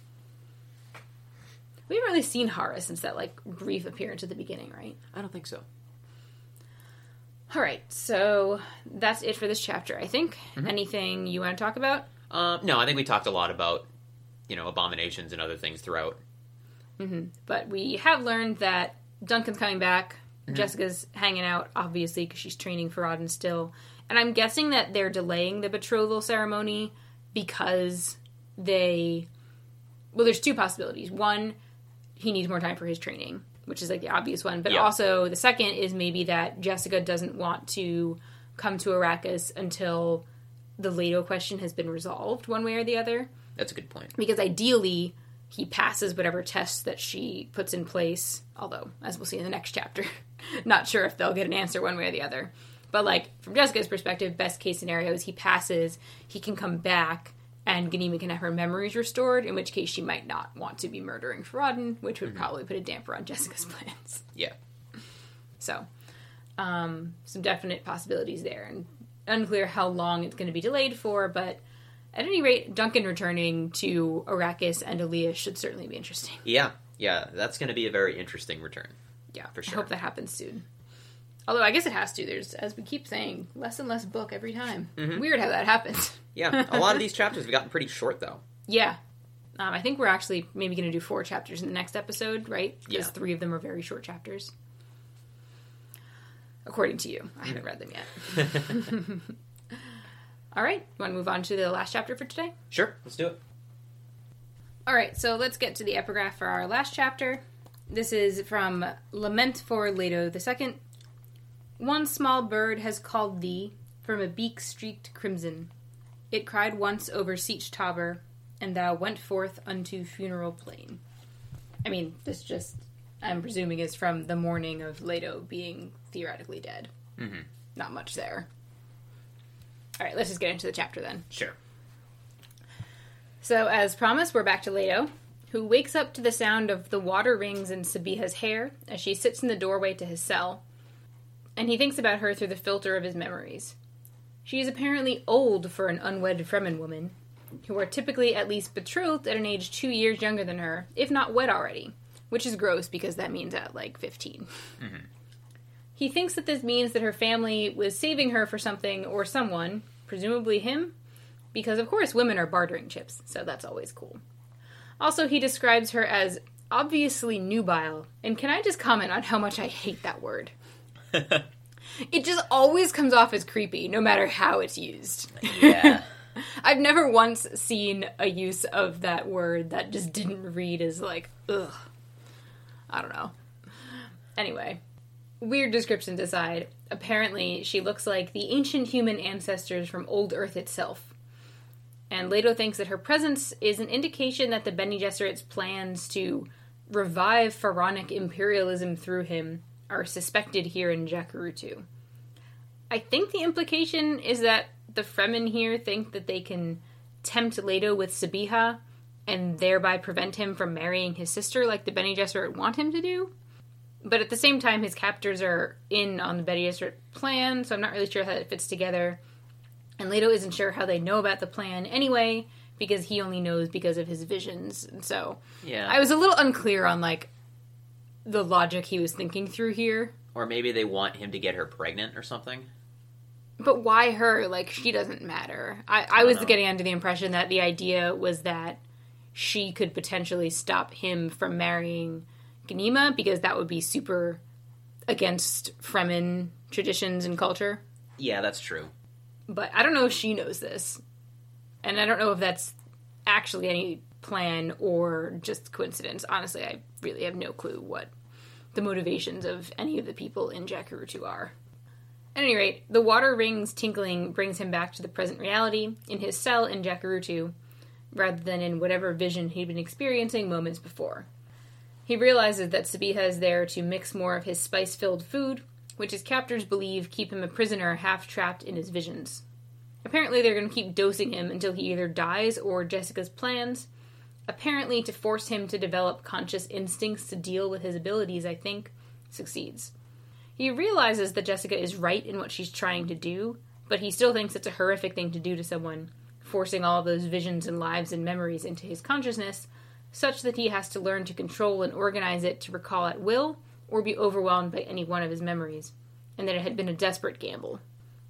We haven't really seen Hara since that, like, brief appearance at the beginning, right? I don't think so. All right, so that's it for this chapter, I think. Mm-hmm. Anything you want to talk about? No, I think we talked a lot about, abominations and other things throughout. Mm-hmm. But we have learned that Duncan's coming back. Mm-hmm. Jessica's hanging out, obviously, because she's training for Auden still. And I'm guessing that they're delaying the betrothal ceremony because well, there's two possibilities. One, he needs more time for his training, which is like the obvious one. But also the second is maybe that Jessica doesn't want to come to Arrakis until the Leto question has been resolved one way or the other. That's a good point. Because ideally, he passes whatever tests that she puts in place. Although, as we'll see in the next chapter, not sure if they'll get an answer one way or the other. But like, from Jessica's perspective, best case scenario is he passes, he can come back, and Ganima can have her memories restored, in which case she might not want to be murdering Farad'n, which would probably put a damper on Jessica's plans. Yeah. So, some definite possibilities there. And unclear how long it's going to be delayed for, but at any rate, Duncan returning to Arrakis and Aaliyah should certainly be interesting. Yeah, that's going to be a very interesting return. Yeah, for sure. I hope that happens soon. Although, I guess it has to. There's, as we keep saying, less and less book every time. Mm-hmm. Weird how that happens. Yeah, a lot of these chapters have gotten pretty short, though. Yeah. I think we're actually maybe going to do 4 chapters in the next episode, right? Because 3 of them are very short chapters. According to you. I haven't read them yet. All right. You want to move on to the last chapter for today? Sure. Let's do it. All right. So let's get to the epigraph for our last chapter. This is from Lament for Leto II. One small bird has called thee from a beak streaked crimson. It cried once over Sietch Tabr, and thou went forth unto funeral plain. I mean, this just, I'm presuming, is from the morning of Leto being theoretically dead. Mm-hmm. Not much there. All right, let's just get into the chapter then. Sure. So, as promised, we're back to Leto, who wakes up to the sound of the water rings in Sabiha's hair as she sits in the doorway to his cell. And he thinks about her through the filter of his memories. She is apparently old for an unwed Fremen woman, who are typically at least betrothed at an age 2 years younger than her, if not wed already, which is gross because that means at like 15. Mm-hmm. He thinks that this means that her family was saving her for something or someone, presumably him, because of course women are bartering chips, so that's always cool. Also, he describes her as obviously nubile, and can I just comment on how much I hate that word? It just always comes off as creepy, no matter how it's used. Yeah. I've never once seen a use of that word that just didn't read as like, ugh. I don't know. Anyway, weird descriptions aside, apparently she looks like the ancient human ancestors from Old Earth itself. And Leto thinks that her presence is an indication that the Bene Gesserit's plans to revive pharaonic imperialism through him are suspected here in Jacurutu. I think the implication is that the Fremen here think that they can tempt Leto with Sabiha and thereby prevent him from marrying his sister like the Bene Gesserit want him to do. But at the same time, his captors are in on the Bene Gesserit plan, so I'm not really sure how that fits together. And Leto isn't sure how they know about the plan anyway, because he only knows because of his visions. And so yeah. I was a little unclear on, like, the logic he was thinking through here. Or maybe they want him to get her pregnant or something. But why her? Like, she doesn't matter. I was getting under the impression that the idea was that she could potentially stop him from marrying Ganima, because that would be super against Fremen traditions and culture. Yeah, that's true. But I don't know if she knows this. And I don't know if that's actually any plan or just coincidence. Honestly, I really have no clue what the motivations of any of the people in Jacurutu are. At any rate, the water ring's tinkling brings him back to the present reality in his cell in Jacurutu, rather than in whatever vision he'd been experiencing moments before. He realizes that Sabiha is there to mix more of his spice-filled food, which his captors believe keep him a prisoner half-trapped in his visions. Apparently they're going to keep dosing him until he either dies or Jessica's plans, apparently to force him to develop conscious instincts to deal with his abilities, I think, succeeds. He realizes that Jessica is right in what she's trying to do, but he still thinks it's a horrific thing to do to someone, forcing all of those visions and lives and memories into his consciousness, such that he has to learn to control and organize it to recall at will or be overwhelmed by any one of his memories, and that it had been a desperate gamble.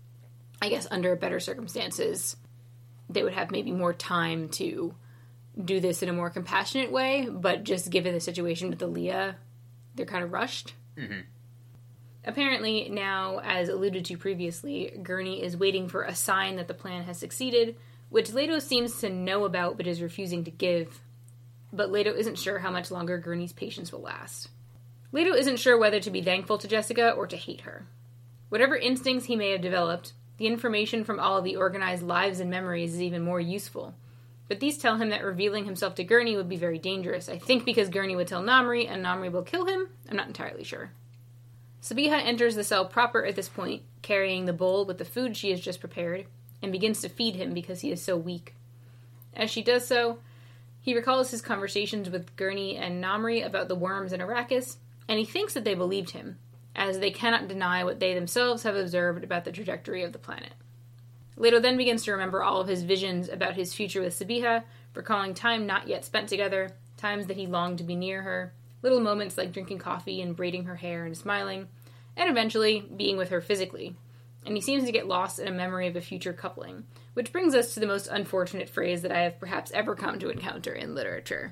I guess under better circumstances, they would have maybe more time to do this in a more compassionate way, but just given the situation with Aaliyah, they're kind of rushed. Mm-hmm. Apparently, now, as alluded to previously, Gurney is waiting for a sign that the plan has succeeded, which Leto seems to know about but is refusing to give. But Leto isn't sure how much longer Gurney's patience will last. Leto isn't sure whether to be thankful to Jessica or to hate her. Whatever instincts he may have developed, the information from all of the organized lives and memories is even more useful. But these tell him that revealing himself to Gurney would be very dangerous. I think because Gurney would tell Namri and Namri will kill him? I'm not entirely sure. Sabiha enters the cell proper at this point, carrying the bowl with the food she has just prepared, and begins to feed him because he is so weak. As she does so, he recalls his conversations with Gurney and Namri about the worms in Arrakis, and he thinks that they believed him, as they cannot deny what they themselves have observed about the trajectory of the planet. Leto then begins to remember all of his visions about his future with Sabiha, recalling time not yet spent together, times that he longed to be near her, little moments like drinking coffee and braiding her hair and smiling, and eventually being with her physically. And he seems to get lost in a memory of a future coupling, which brings us to the most unfortunate phrase that I have perhaps ever come to encounter in literature.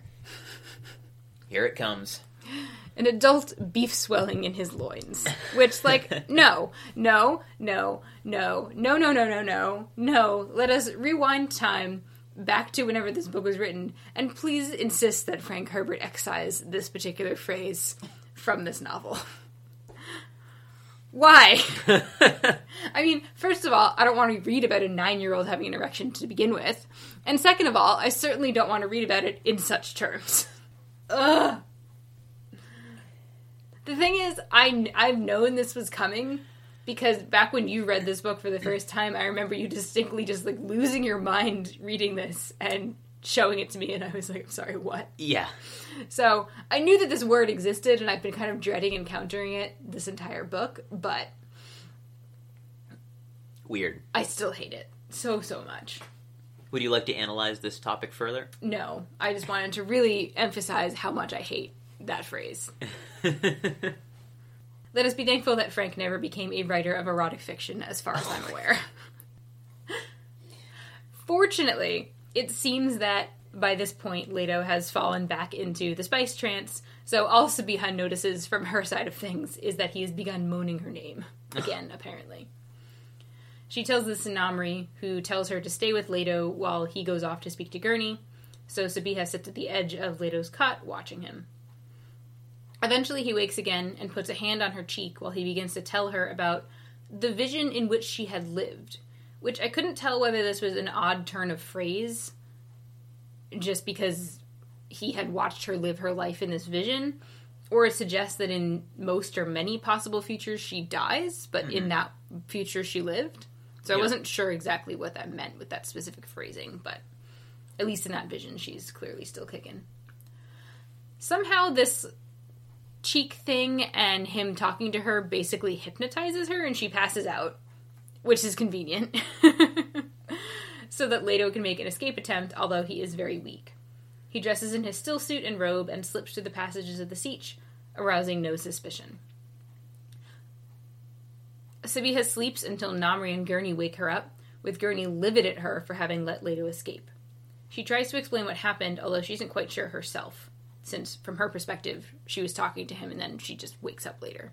Here it comes. An adult beef swelling in his loins. Which, like, no. Let us rewind time back to whenever this book was written, and please insist that Frank Herbert excise this particular phrase from this novel. Why? I mean, first of all, I don't want to read about a 9-year-old having an erection to begin with. And second of all, I certainly don't want to read about it in such terms. Ugh. The thing is, I've known this was coming, because back when you read this book for the first time, I remember you distinctly just, like, losing your mind reading this and showing it to me, and I was like, I'm sorry, what? Yeah. So, I knew that this word existed, and I've been kind of dreading encountering it this entire book, but... Weird. I still hate it so much. Would you like to analyze this topic further? No. I just wanted to really emphasize how much I hate that phrase. Let us be thankful that Frank never became a writer of erotic fiction, as far as I'm aware. Fortunately, it seems that by this point, Leto has fallen back into the spice trance, so all Sabiha notices from her side of things is that he has begun moaning her name. Again, apparently. She tells this to Namri, who tells her to stay with Leto while he goes off to speak to Gurney, so Sabiha sits at the edge of Leto's cot, watching him. Eventually he wakes again and puts a hand on her cheek while he begins to tell her about the vision in which she had lived, which I couldn't tell whether this was an odd turn of phrase, just because he had watched her live her life in this vision, or it suggests that in most or many possible futures she dies, but in that future she lived. So I wasn't sure exactly what that meant with that specific phrasing, but at least in that vision she's clearly still kicking. Somehow this cheek thing and him talking to her basically hypnotizes her and she passes out, which is convenient, so that Leto can make an escape attempt, although he is very weak. He dresses in his still suit and robe and slips through the passages of the Sietch, arousing no suspicion. Sabiha sleeps until Namri and Gurney wake her up, with Gurney livid at her for having let Leto escape. She tries to explain what happened, although she isn't quite sure herself, since, from her perspective, she was talking to him and then she just wakes up later.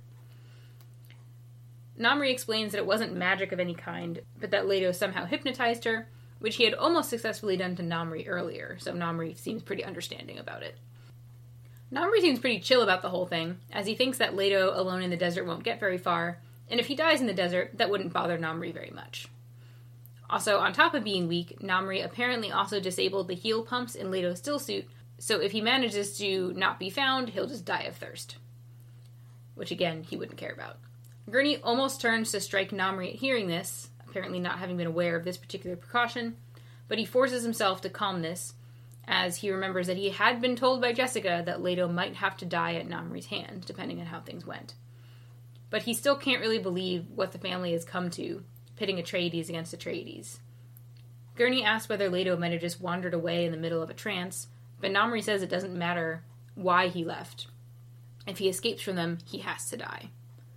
Namri explains that it wasn't magic of any kind, but that Leto somehow hypnotized her, which he had almost successfully done to Namri earlier, so Namri seems pretty understanding about it. Namri seems pretty chill about the whole thing, as he thinks that Leto alone in the desert won't get very far, and if he dies in the desert, that wouldn't bother Namri very much. Also, on top of being weak, Namri apparently also disabled the heal pumps in Leto's stillsuit, so if he manages to not be found, he'll just die of thirst. Which, again, he wouldn't care about. Gurney almost turns to strike Namri at hearing this, apparently not having been aware of this particular precaution, but he forces himself to calm this, as he remembers that he had been told by Jessica that Leto might have to die at Namri's hand, depending on how things went. But he still can't really believe what the family has come to, pitting Atreides against Atreides. Gurney asks whether Leto might have just wandered away in the middle of a trance, but Namri says it doesn't matter why he left. If he escapes from them, he has to die.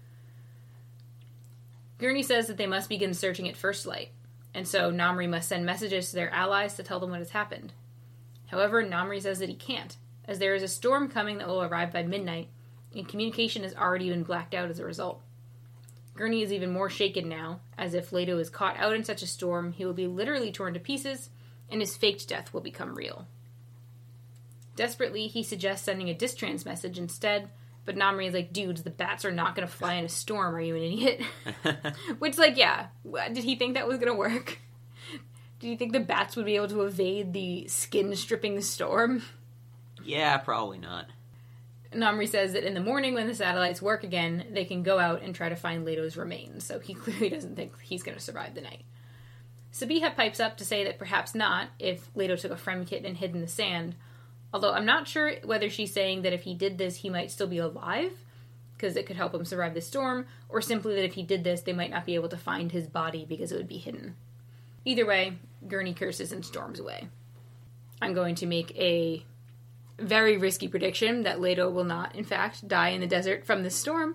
Gurney says that they must begin searching at first light, and so Namri must send messages to their allies to tell them what has happened. However, Namri says that he can't, as there is a storm coming that will arrive by midnight, and communication has already been blacked out as a result. Gurney is even more shaken now, as if Leto is caught out in such a storm, he will be literally torn to pieces, and his faked death will become real. Desperately, he suggests sending a distrans message instead, but Namri is like, dudes, the bats are not going to fly in a storm, are you an idiot? Which, like, yeah, did he think that was going to work? Do you think the bats would be able to evade the skin-stripping storm? Yeah, probably not. Namri says that in the morning when the satellites work again, they can go out and try to find Leto's remains, so he clearly doesn't think he's going to survive the night. Sabiha pipes up to say that perhaps not, if Leto took a Frem kit and hid in the sand, although I'm not sure whether she's saying that if he did this, he might still be alive, because it could help him survive the storm, or simply that if he did this, they might not be able to find his body because it would be hidden. Either way, Gurney curses and storms away. I'm going to make a very risky prediction that Leto will not, in fact, die in the desert from this storm.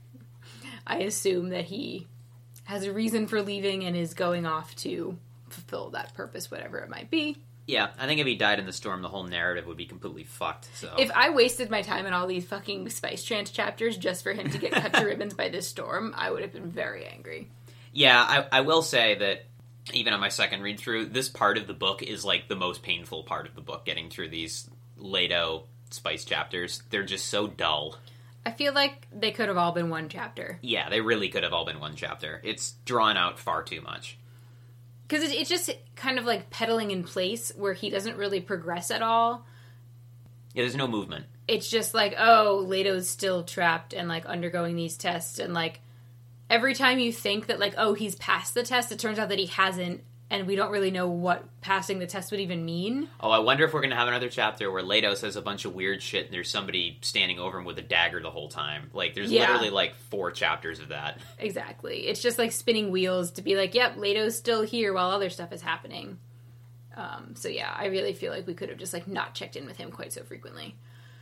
I assume that he has a reason for leaving and is going off to fulfill that purpose, whatever it might be. Yeah, I think if he died in the storm, the whole narrative would be completely fucked, so... If I wasted my time in all these fucking Spice Trance chapters just for him to get cut to ribbons by this storm, I would have been very angry. Yeah, I will say that, even on my second read-through, this part of the book is, like, the most painful part of the book, getting through these Leto Spice chapters. They're just so dull. I feel like they could have all been one chapter. Yeah, they really could have all been one chapter. It's drawn out far too much. Because it's just kind of like pedaling in place where he doesn't really progress at all. Yeah, there's no movement. It's just like, oh, Leto's still trapped and like undergoing these tests. And like every time you think that like, oh, he's passed the test, it turns out that he hasn't. And we don't really know what passing the test would even mean. Oh, I wonder if we're going to have another chapter where Leto says a bunch of weird shit and there's somebody standing over him with a dagger the whole time. Like, there's literally, like, 4 chapters of that. Exactly. It's just, like, spinning wheels to be like, yep, Leto's still here while other stuff is happening. So, yeah, I really feel like we could have just, like, not checked in with him quite so frequently.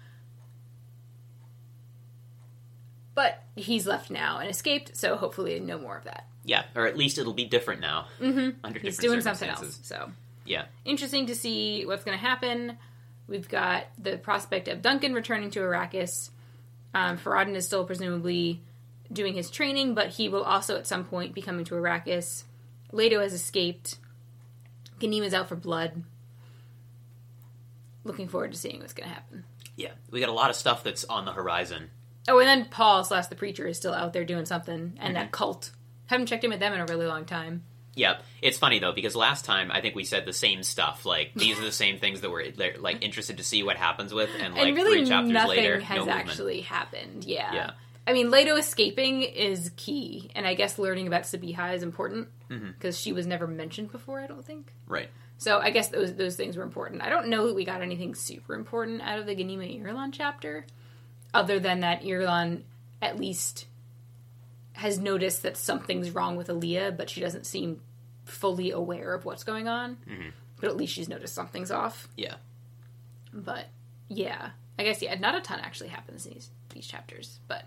But he's left now and escaped, so hopefully no more of that. Yeah, or at least it'll be different now. Mm-hmm. Under He's different doing something else, so. Yeah. Interesting to see what's going to happen. We've got the prospect of Duncan returning to Arrakis. Farad'n is still presumably doing his training, but he will also at some point be coming to Arrakis. Leto has escaped. Ganima's out for blood. Looking forward to seeing what's going to happen. Yeah, we got a lot of stuff that's on the horizon. Oh, and then Paul / the Preacher is still out there doing something, and that cult. Haven't checked in with them in a really long time. Yeah, it's funny though, because last time I think we said the same stuff. Like, these are the same things that we're like interested to see what happens with, and like and really 3 chapters nothing later, has no actually happened. Yeah. I mean, Leto escaping is key, and I guess learning about Sabiha is important because she was never mentioned before. I don't think. Right. So I guess those things were important. I don't know that we got anything super important out of the Ghanima Irulan chapter, other than that Irulan at least has noticed that something's wrong with Aaliyah, but she doesn't seem fully aware of what's going on. Mm-hmm. But at least she's noticed something's off. Yeah. But, yeah. I guess, yeah, not a ton actually happens in these chapters, but...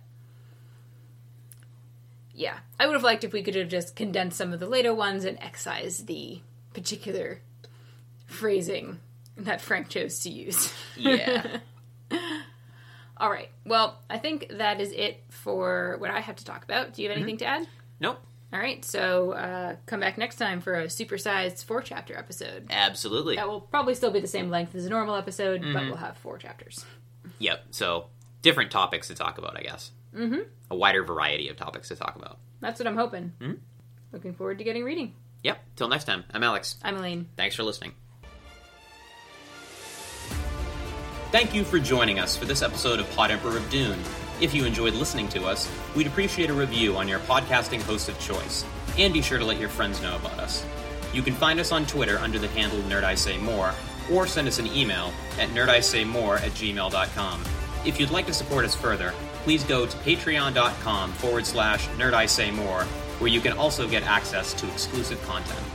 Yeah. I would have liked if we could have just condensed some of the later ones and excised the particular phrasing that Frank chose to use. Yeah. All right. Well, I think that is it for what I have to talk about. Do you have anything to add? Nope. All right, so come back next time for a supersized 4-chapter episode. Absolutely. That will probably still be the same length as a normal episode, but we'll have 4 chapters. Yep, so different topics to talk about, I guess. Mm-hmm. A wider variety of topics to talk about. That's what I'm hoping. Mm-hmm. Looking forward to getting reading. Yep, till next time. I'm Alex. I'm Elaine. Thanks for listening. Thank you for joining us for this episode of Pod Emperor of Dune. If you enjoyed listening to us, we'd appreciate a review on your podcasting host of choice, and be sure to let your friends know about us. You can find us on Twitter under the handle NerdISayMore, or send us an email at nerdisaymore@gmail.com. If you'd like to support us further, please go to patreon.com/nerdisaymore, where you can also get access to exclusive content.